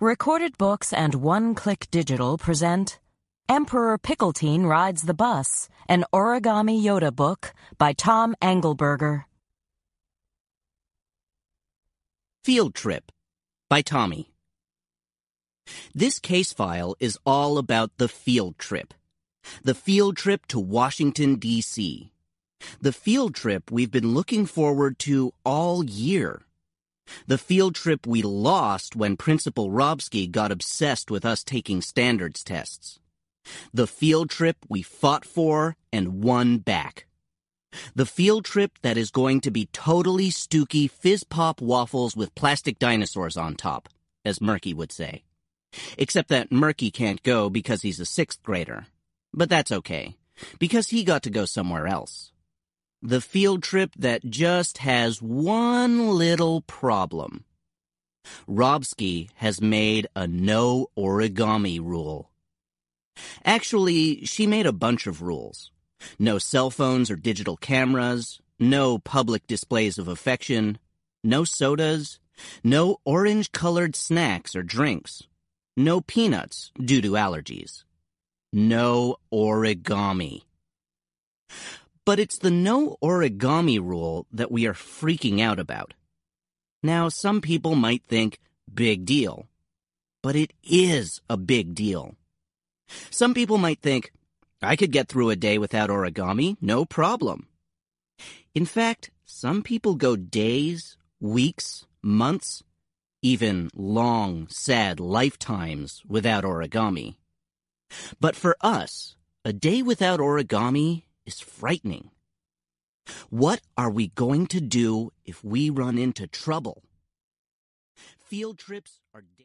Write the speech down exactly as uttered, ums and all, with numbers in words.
Recorded Books and One Click Digital present Emperor Pickletine Rides the Bus, an Origami Yoda book by Tom Engelberger. Field Trip by Tommy. This case file is all about the field trip. The field trip to Washington, D C The field trip we've been looking forward to all year. The field trip we lost when Principal Robsky got obsessed with us taking standards tests. The field trip we fought for and won back. The field trip that is going to be totally stooky fizz-pop waffles with plastic dinosaurs on top, as Murky would say. Except that Murky can't go because he's a sixth grader. But that's okay, because he got to go somewhere else. The field trip that just has one little problem. Robsky has made a no origami rule. Actually, she made a bunch of rules. No cell phones or digital cameras, no public displays of affection, no sodas, no orange-colored snacks or drinks, no peanuts due to allergies. No origami. But it's the no origami rule that we are freaking out about. Now, some people might think, big deal. But it is a big deal. Some people might think, I could get through a day without origami, no problem. In fact, some people go days, weeks, months, even long, sad lifetimes without origami. But for us, a day without origami is frightening. What are we going to do if we run into trouble? Field trips are